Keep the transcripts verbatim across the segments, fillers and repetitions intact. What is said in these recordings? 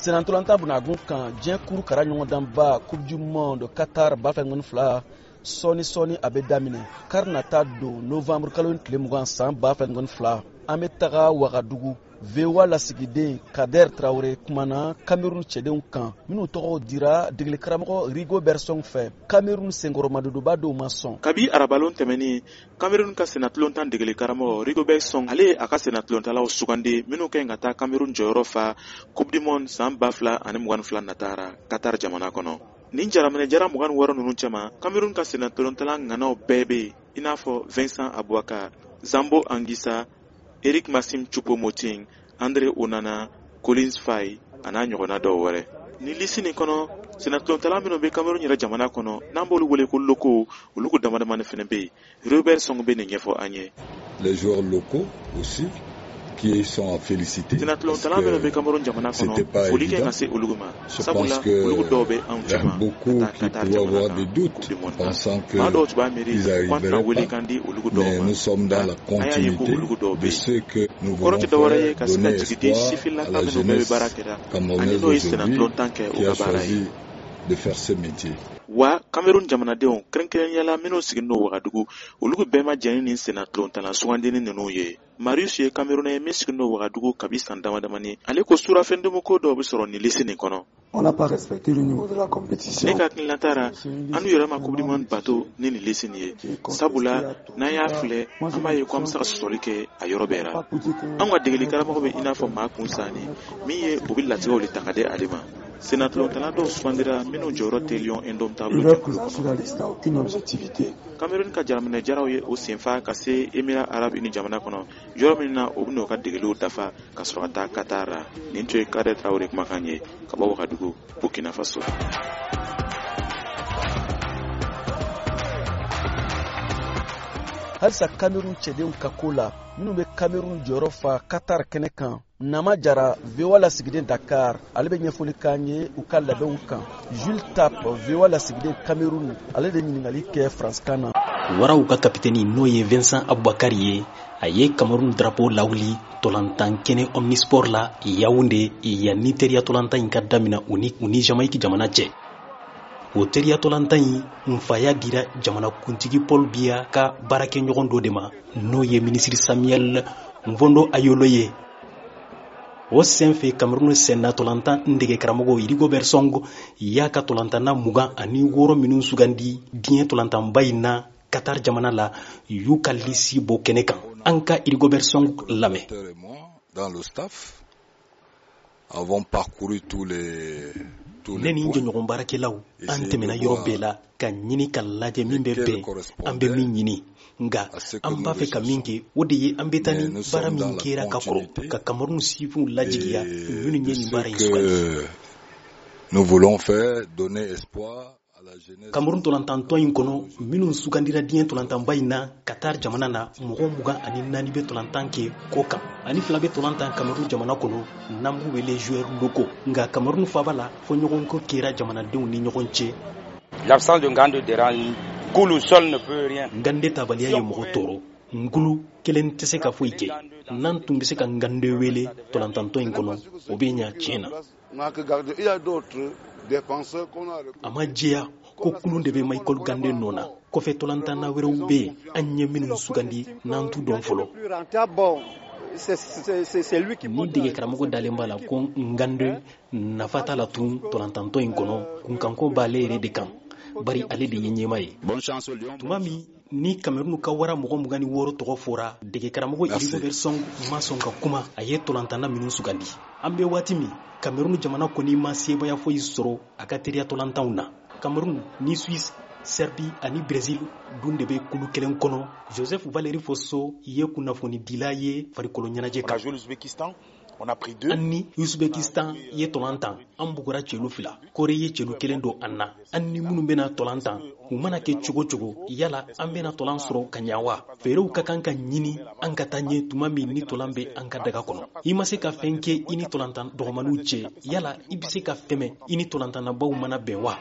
senatolanta bunagun kan diɲɛ kuru kara ɲɔgɔndanba coupe du monde Qatar ba fɛn ŋɔni fila sɔni sɔni a bɛ daminɛ kari nata don novembre kalo tile mugan san ba fɛn ŋɔni fila an bɛ taga Wagadugu. V O A lasigiden Kader Traoré kumana Cameroun cɛdenw kan minnu tɔgɔ dira degeli karamɔgɔ Rigobert Song fɛ. Cameroun senkɔrɔmadodoba dɔw ma sɔn. Kabi arabalon tɛmɛni Cameroun ka senatolontan degeli karamɔgɔ Rigobert Song ale a ka senatolontalaw sugandi minnu kɛn ka taa Cameroun jɔyɔrɔ fa Coupe du Monde san ba fila ani mugan fila natara Qatar jamana kɔnɔ. Nin jaraminɛ jara mugan wɔɔrɔ ninnu cɛma Cameroun ka senatolontala ŋanaw bɛɛ bɛ yen i n'a fɔ Vincent Abouaka, Zambo Anguissa, Eric Massim Choupo-Moting, André Onana, Collins Faye, ana ɲɔgɔnna dɔw wɛrɛ. Ni lisi nin kɔnɔ senatolontala minnu bɛ Cameroun yɛrɛ jamana kɔnɔ n'an b'olu wele ko locaux olu ko damadamani fɛnɛ bɛ yen. Robert Song bɛ nin ɲɛfɔ an ye. Les joueurs locaux aussi qui sont à féliciter. Senatolontala minnu bɛ Cameroun jamana kɔnɔ foli kɛ ka se olu ma. Sabula olu dɔw bɛ anw cɛma. Il y a beaucoup qui peuvent avoir des doutes pensant que ils arriveront pas. Mais nous sommes dans la continuité de ce que nous voulons faire, donner espoir à la jeunesse camerounaise aujourd'hui qui a choisi de faire ce métier. Wa Cameroun jamanadenw kɛrɛnkɛrɛnyala minnu sigilen don Wagadugu olu bɛɛ ma jɛni ni senatolontala sugandini ninnu ye. Marius ye Camerounais min sigilen don Wagadugu kabi san damadamani ale ko surafɛndenmu ko dɔw bɛ sɔrɔ ni lisi nin kɔnɔ. On n'a pas respecté le niveau de la compétition. Ne ka hakilinatara anu yɛrɛ ma Coupe du Monde bato ni ni lisi nin ye. Sabula n'an y'a filɛ an b'a ye ko an bɛ se ka sɔsɔli kɛ a yɔrɔ bɛɛ la. An ka degeli karamɔgɔ bɛ i n'a fɔ maa kun sanni min ye u bɛ latigɛw de ta ka di ale ma. Senatolontala dɔw sugandira minnu jɔyɔrɔ tɛ Lion indomptable Cameroun ka jaraminɛ jaraw ye o senfa ka se Émirats Arabes Unis jamana kɔnɔ yɔrɔ min na u bɛ n'o ka degeliw dafa ka sɔrɔ ka taa Qatar la. Nin tun ye Kader Traoré kumakan ye ka bɔ Wagadugu, Burkina Faso. Halisa Cameroun cɛdenw ka ko la minnu bɛ Cameroun jɔyɔrɔ fa Qatar kɛnɛ kan. Nama Jara V O A lasigiden Dakar ale bɛ ɲɛfɔli k'an ye u ka labɛnw kan. Jules Tap V O A lasigiden Cameroun ale de ɲininkali kɛ faransikan na. Waraw ka kapiteni n'o ye Vincent Abouakar ye a ye Cameroun drapeau lawuli tolantan kɛnɛ Omnisport la Yaoundé yanni teriya tolantan in ka daminɛ u ni u ni Jamaïque jamana cɛ. O teriya tolantan in nfaya dira jamana kuntigi Paul Biya ka baarakɛɲɔgɔn dɔ de ma n'o ye ministre Samuel Mvondo Ayolo ye. O senfɛ Cameroun senatolantan ndege karamɔgɔ Rigobert Song y'a ka tolantana mugan ani wɔɔrɔ minnu sugandi diɲɛ tolantanba in na Qatar jamana la y'u ka lisi bɔ kɛnɛ kan. An ka Rigobert Song lamɛn. Dans le staff avons parcouru tous les ne ni jɔɲɔgɔn baarakɛlaw an tɛmɛna yɔrɔ bɛɛ la ka ɲini ka lajɛ min bɛ bɛn an bɛ min ɲini nga an b'a fɛ ka min kɛ o de ye an bɛ taa ni baara min kɛra ka kɔrɔ ka Cameroun sifinw lajigiya minnu ye nin baara in sugandi. Nous voulons faire donner espoir à la jeunesse. Cameroun tolantantɔn in kɔnɔ minnu sugandira diɲɛ tolantanba in na Qatar jamana na mɔgɔ mugan ani naani bɛ tolantan kɛ kɔ kan ani fila bɛ tolantan Cameroun jamana kɔnɔ n'an b'u wele joueurs locaux nga Cameroun faaba la fɔ ɲɔgɔn ko kɛra jamanadenw ni ɲɔgɔn cɛ. L'absence de Ngando dérange. Ngulu seul ne peut rien. Ngande tabaliya ye mɔgɔ tɔɔrɔ. Ngulu kelen tɛ se ka foyi kɛ. N'an tun bɛ se ka Ngande wele tolantantɔn in kɔnɔ o bɛ ɲa tiɲɛ na. A ma jɛya ko kulun de bɛ Michael Gande nɔ na. Kɔfɛ tolantanna wɛrɛw bɛ yen an ɲɛ minnu sugandi n'an t'u dɔn fɔlɔ. Ni dege karamɔgɔ dalen b'a la ko Ngande nafa t'a la tun tolantantɔn in kɔnɔ kunkanko b'ale yɛrɛ de kan. Bari ale de ye ɲɛma ye. Tuma min ni Cameroun ka wara mɔgɔ mugan ni wɔɔrɔ tɔgɔ fɔra dege karamɔgɔ Rigobert Song ma sɔn ka kuma a ye tolantanna minnu sugandi. An bɛ waati min Cameroun jamana kɔni ma sebaya foyi sɔrɔ a ka teriya tolantanw na. Cameroun ni Suisse, Serbie ani Brésil dun de bɛ kulu kelen kɔnɔ. Joseph Valéry Fosso ye kunnafoni dila ye farikolo ɲɛnajɛ kan. An ni Uzbekistan ye tolantan an bugura cɛlu fila Kore ye cɛlu kelen don an na an ni minnu bɛna tolantan u mana kɛ cogo cogo yala an bɛna tolan sɔrɔ ka ɲa wa feerew ka kan ka ɲini an ka taa ɲɛ tuma min ni tolan bɛ an ka daga kɔnɔ i ma se ka fɛn kɛ i ni tolantan dɔgɔmaniw cɛ yala i bɛ se ka fɛmɛ i ni tolantannabaw mana bɛn wa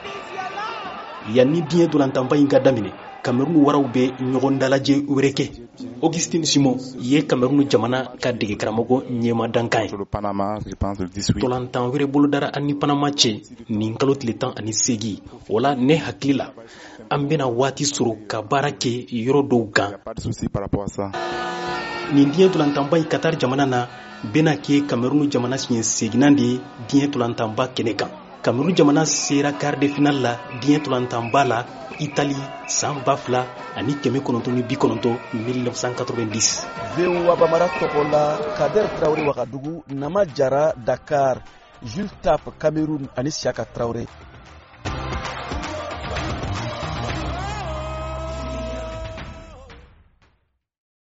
yanni diɲɛ tolantanba in ka daminɛ Cameroun waraw bɛ ɲɔgɔn dalajɛ wɛrɛ kɛ Augustine Simon ye Cameroun jamana ka dege karamogo nyema dankan sur le Panama, je pense le dix-huit. Tolantan were bolodara ani Panama che ni kalo tiletan ani segi wala ne hakila an bena wati suru ka baara kɛ yɔrɔ dɔw kan. Pas de souci par rapport à ça. Nin diɲɛ tolantanba in Qatar jamana na bena kɛ Cameroun jamana siɲɛ seginan de ye diɲɛ tolantanba kɛnɛ kan. Cameroun jamana sera quart de finale la diɲɛ tolantanba la Italie san ba fila ani kɛmɛ kɔnɔntɔn ni bi kɔnɔntɔn mille neuf cent quatre-vingt-dix. V O A Bamara tɔgɔ la Kader Traoré Wagadugu, Nama Jara Dakar, Jules Tap Cameroun ani Siaka Traoré.